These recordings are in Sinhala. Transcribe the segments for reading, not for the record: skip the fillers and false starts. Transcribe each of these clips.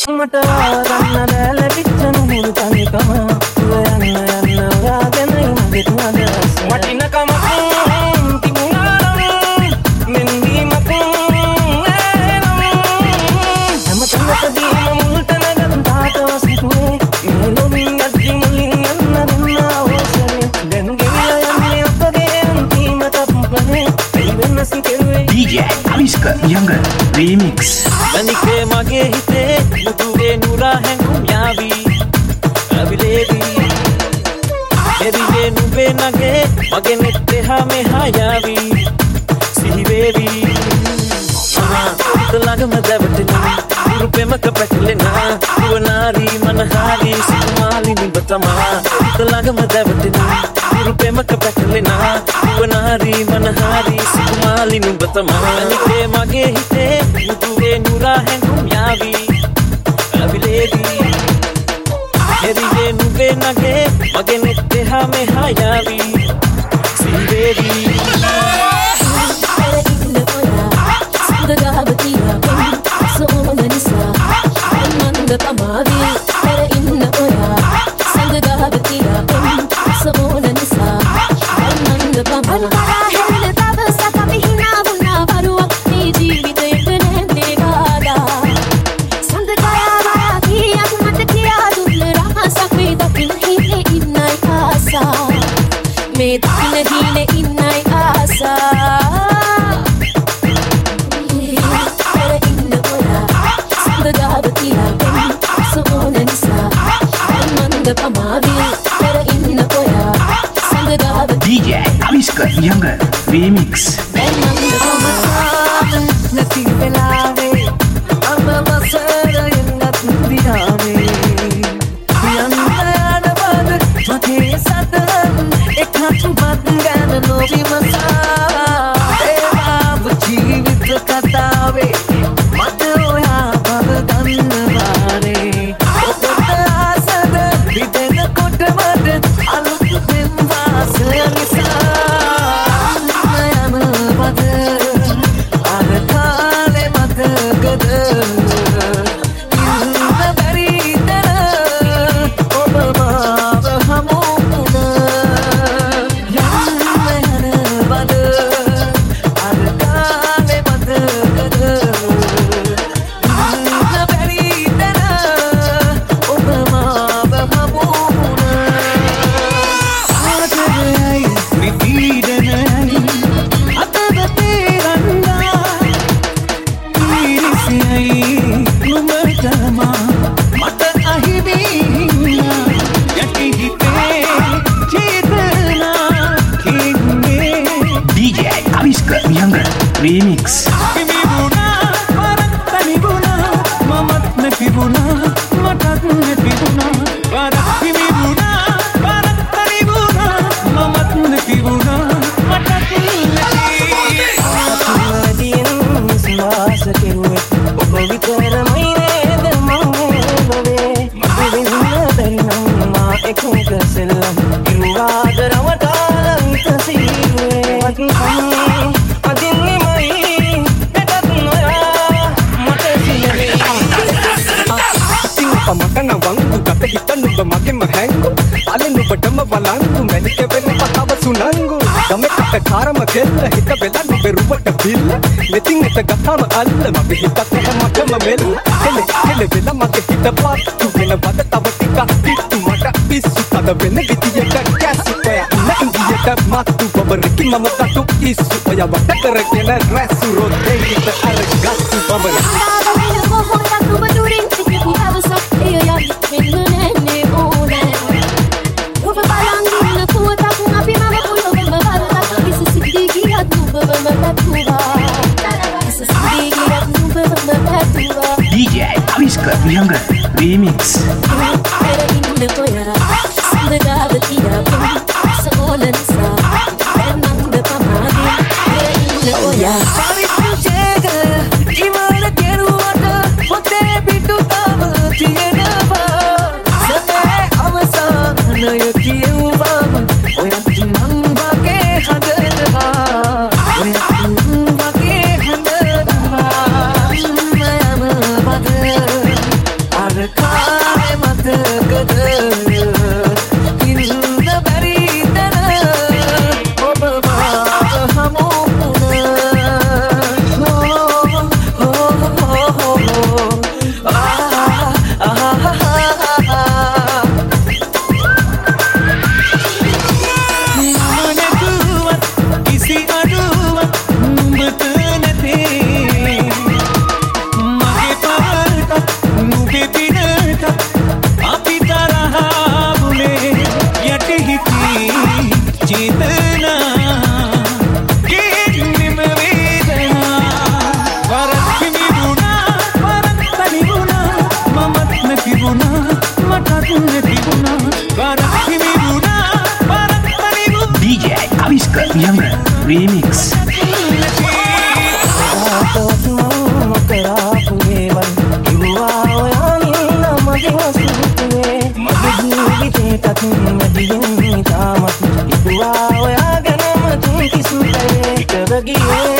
මට ආරන්න ලැබිච්ච නුඹ තනිකම යන්න යන්න ඔයාගෙන මගෙත් අදහස් වටිනකම තිබුණා මෙන්දීමක් හැමතැනකදීම මුල්ට නැගත් තාටවස් හිතුවේ මේ ලොවින් අද්දි මුලින් යන්න දුන්නා ඕසනේ දැන් ගෙවිලා යන්නේ අපගේ අන්තිම තප්පනේ වෙනසින් කෙරුවේ DJ Aviska Younger Remix අනිකේ මගේ හිතේ මුතුවේ නුරා හැඟුම් යාවි අවිලේවි එදියේ නුඹේ නගේ මගේ නෙත් එහා මෙහා යාවි සිහි වේවි ළඟම දැවටෙනා රූපෙමක පැටලෙනා නුවනාරි මනහාරි සිකුමාලි නුඹ තමා ළඟම දැවටෙනා රූපෙමක පැටලෙනා නුවනාරි මනහාරි සිකුමාලි නුඹ තමා අනිකේ මගේ හිතේ මුතුවේ නුරා හැඟුම් යාවි අවිලේවි එදියේ නුඹේ නගේ මගේ නෙත් එහා මෙහා යාවි සිහි වේවි DJ Aviska Younger Remix Remix කාරම කෙල්ල හිත බෙදන්න බෙරුවට බිල්ල මෙතින් එත ගතාම අල්ල මගේ හිතත් මටම මෙල්ල කෙල කෙල වෙලා මගේ හිත පාත්තු වෙන බද තව ටිකක් පිට්ටු මට පිස්සු තද වෙන විදියට කැසිපය නැංගියට මත්තු බබරකි මම තටු ඉස්සු ඔය වට කරගෙන රැසු රොතේ හිත අර ගස්සු බබර DJ Aviska Younger Remix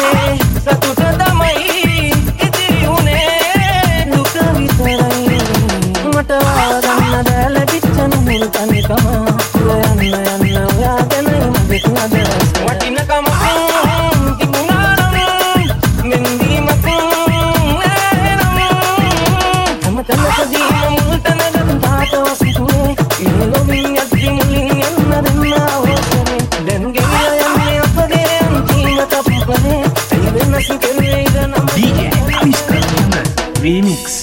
සතුට තමයි ඉතිරි උනේ දුක විතරයි මට වාගන්න දැ ලැබිච්ච නුඹ තනිකම යන්න ඔයා ගැනයි මගෙත් අදහස් වටිනකම තිබුණා නම් මෙන්දීමක් නැනම් හැම තැනකදීම මුල්ට නැගත් තාතව සිතුවේ මේ ලොවින් යද්දි මුලින් යන්න දෙන්නා ඕසනේ දැන් ගෙවිලා යන්නේ අපගේ අන්තිම තප්පනේ ඒ වෙනස් කෙරේ ඉරනම DJ Aviska Younger Remix